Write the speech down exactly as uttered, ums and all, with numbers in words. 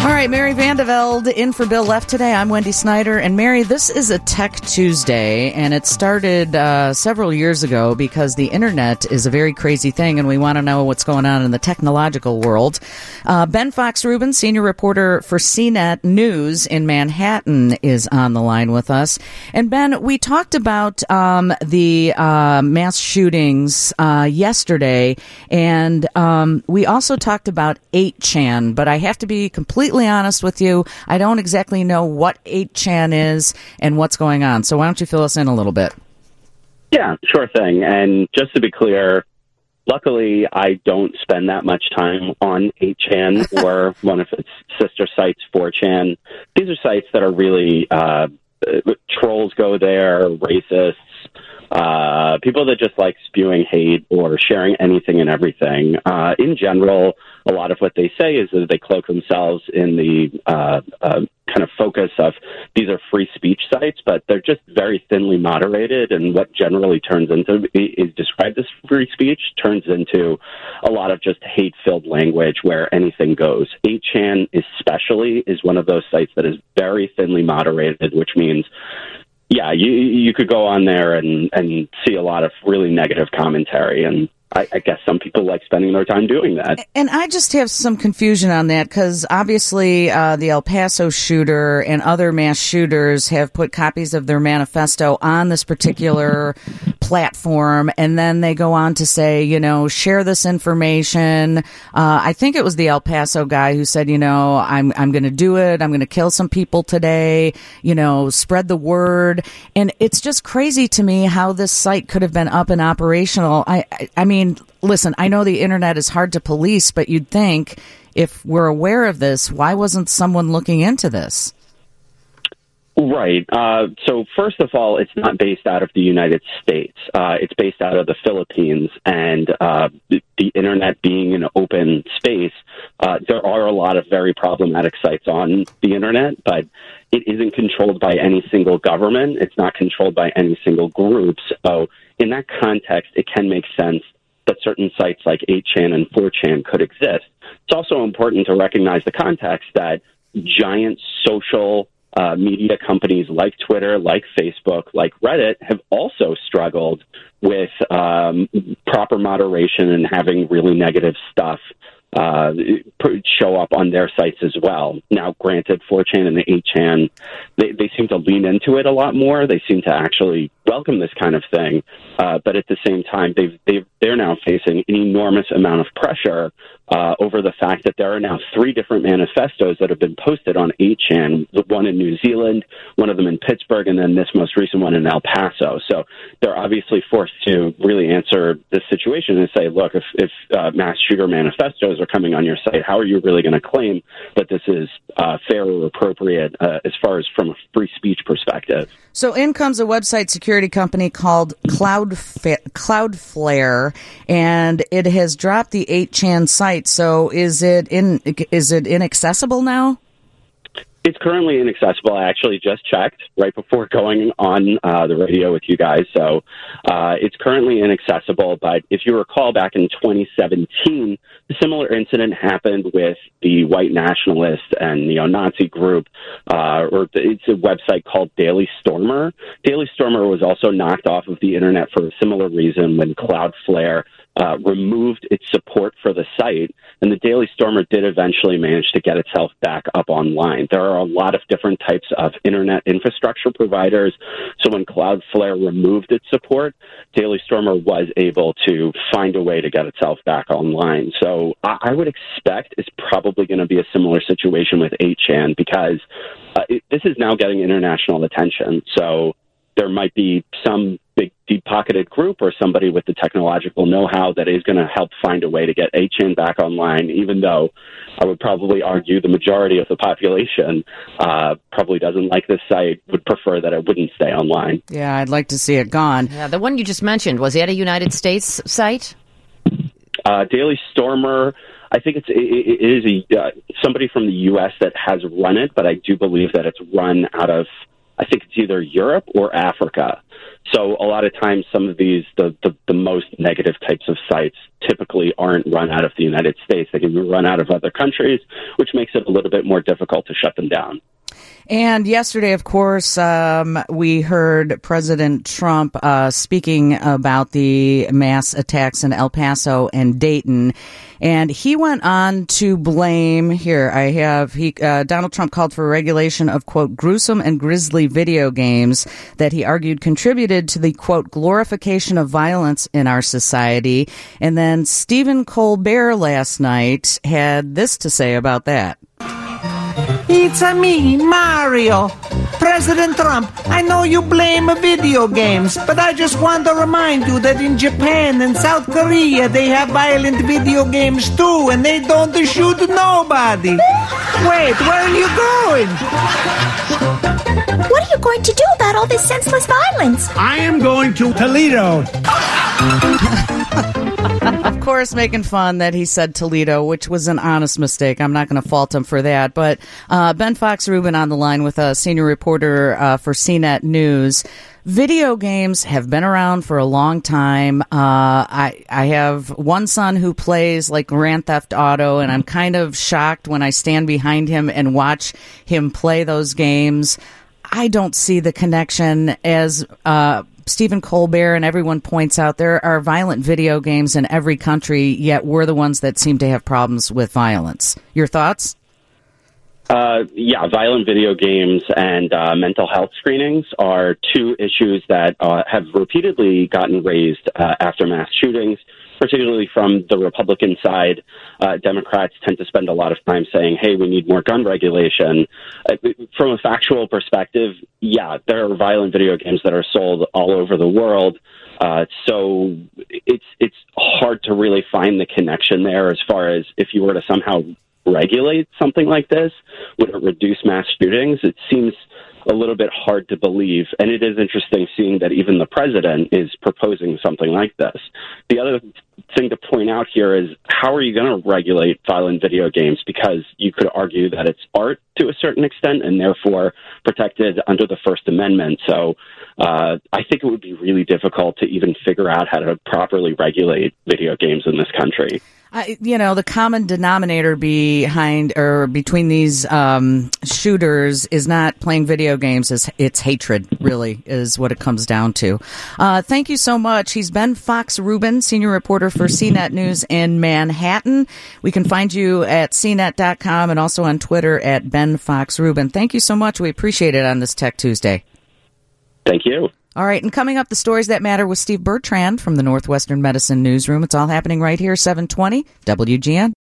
All right, Mary Vandevelde in for Bill Left today. I'm Wendy Snyder. And Mary, this is a Tech Tuesday, and it started uh, several years ago because the internet is a very crazy thing, and we want to know what's going on in the technological world. Uh, Ben Fox-Rubin, senior reporter for C net News in Manhattan, is on the line with us. And Ben, we talked about um, the uh, mass shootings uh, yesterday, and um, we also talked about eight chan, but I have to be completely honest with you, I don't exactly know what eight chan is and what's going on. So why don't you fill us in a little bit? Yeah, sure thing. And just to be clear, luckily I don't spend that much time on eight chan or one of its sister sites, four chan. These are sites that are really, uh, trolls go there, racists, uh, people that just like spewing hate or sharing anything and everything. Uh, in general, a lot of what they say is that they cloak themselves in the uh, uh, kind of focus of these are free speech sites, but they're just very thinly moderated. And what generally turns into is described as free speech turns into a lot of just hate-filled language where anything goes. eight chan especially is one of those sites that is very thinly moderated, which means yeah, you you could go on there and, and see a lot of really negative commentary, and I, I guess some people like spending their time doing that. And I just have some confusion on that because obviously uh, the El Paso shooter and other mass shooters have put copies of their manifesto on this particular platform, and then they go on to say, you know, share this information. Uh, I think it was the El Paso guy who said, you know, I'm I'm going to do it. I'm going to kill some people today. You know, spread the word. And it's just crazy to me how this site could have been up and operational. I I, I mean. Listen, I know the internet is hard to police, but you'd think if we're aware of this, why wasn't someone looking into this? Right. Uh, so first of all, it's not based out of the United States. Uh, it's based out of the Philippines. And uh, the, the internet being an open space, uh, there are a lot of very problematic sites on the internet, but it isn't controlled by any single government. It's not controlled by any single group. So in that context, it can make sense that certain sites like eight chan and four chan could exist. It's also important to recognize the context that giant social uh, media companies like Twitter, like Facebook, like Reddit have also struggled with um, proper moderation and having really negative stuff uh, show up on their sites as well. Now, granted, four chan and the eight chan, they, they seem to lean into it a lot more. They seem to actually welcome this kind of thing. Uh, but at the same time, they've, they've, they're now facing an enormous amount of pressure uh, over the fact that there are now three different manifestos that have been posted on eight chan, the one in New Zealand, one of them in Pittsburgh, and then this most recent one in El Paso. So they're obviously forced to really answer this situation and say, look, if, if uh, mass shooter manifestos are coming on your site, how are you really going to claim that this is uh, fair or appropriate uh, as far as from a free speech perspective? So in comes a website security company called Cloudf- Cloudflare, and it has dropped the eight chan site. So is it in? Is it inaccessible now? It's currently inaccessible. I actually just checked right before going on uh, the radio with you guys. So uh, it's currently inaccessible. But if you recall, back in twenty seventeen, a similar incident happened with the white nationalist and neo-Nazi group, uh, or it's a website called Daily Stormer. Daily Stormer was also knocked off of the internet for a similar reason when Cloudflare Uh, removed its support for the site, and the Daily Stormer did eventually manage to get itself back up online. There are a lot of different types of internet infrastructure providers, so when Cloudflare removed its support, Daily Stormer was able to find a way to get itself back online. So I, I would expect it's probably going to be a similar situation with eight chan because uh, it, this is now getting international attention. So there might be some big, deep-pocketed group or somebody with the technological know-how that is going to help find a way to get eight chan back online, even though I would probably argue the majority of the population uh, probably doesn't like this site, would prefer that it wouldn't stay online. Yeah, I'd like to see it gone. Yeah, the one you just mentioned, was that a United States site? Uh, Daily Stormer, I think it's, it, it is a, uh, somebody from the U S that has run it, but I do believe that it's run out of, I think it's either Europe or Africa. So a lot of times some of these, the, the, the most negative types of sites typically aren't run out of the United States. They can be run out of other countries, which makes it a little bit more difficult to shut them down. And yesterday, of course, um, we heard President Trump uh, speaking about the mass attacks in El Paso and Dayton. And he went on to blame, here I have, he uh, Donald Trump called for regulation of, quote, gruesome and grisly video games that he argued contributed to the, quote, glorification of violence in our society. And then Stephen Colbert last night had this to say about that. It's a me, Mario. President Trump, I know you blame video games, but I just want to remind you that in Japan and South Korea, they have violent video games too, and they don't shoot nobody. Wait, where are you going? What are you going to do about all this senseless violence? I am going to Toledo. Of course, making fun that he said Toledo, which was an honest mistake. I'm not going to fault him for that. But uh, Ben Fox-Rubin on the line with a senior reporter uh, for C net News. Video games have been around for a long time. Uh, I I have one son who plays like Grand Theft Auto, and I'm kind of shocked when I stand behind him and watch him play those games. I don't see the connection as uh Stephen Colbert and everyone points out. There are violent video games in every country, yet we're the ones that seem to have problems with violence. Your thoughts? Uh, yeah, violent video games and uh, mental health screenings are two issues that uh, have repeatedly gotten raised uh, after mass shootings, particularly from the Republican side. Uh, Democrats tend to spend a lot of time saying, hey, we need more gun regulation. Uh, from a factual perspective, yeah, there are violent video games that are sold all over the world. Uh, so it's it's hard to really find the connection there as far as if you were to somehow regulate something like this, would it reduce mass shootings? It seems a little bit hard to believe. And it is interesting seeing that even the president is proposing something like this. The other thing to point out here is, how are you going to regulate violent video games? Because you could argue that it's art to a certain extent and therefore protected under the First Amendment. So uh, I think it would be really difficult to even figure out how to properly regulate video games in this country. I, you know, the common denominator behind or between these um, shooters is not playing video games. It's, it's hatred, really, is what it comes down to. Uh, thank you so much. He's Ben Fox-Rubin, senior reporter for C net News in Manhattan. We can find you at C net dot com and also on Twitter at Ben Fox-Rubin. Thank you so much. We appreciate it on this Tech Tuesday. Thank you. All right, and coming up, the stories that matter with Steve Bertrand from the Northwestern Medicine Newsroom. It's all happening right here, seven twenty W G N.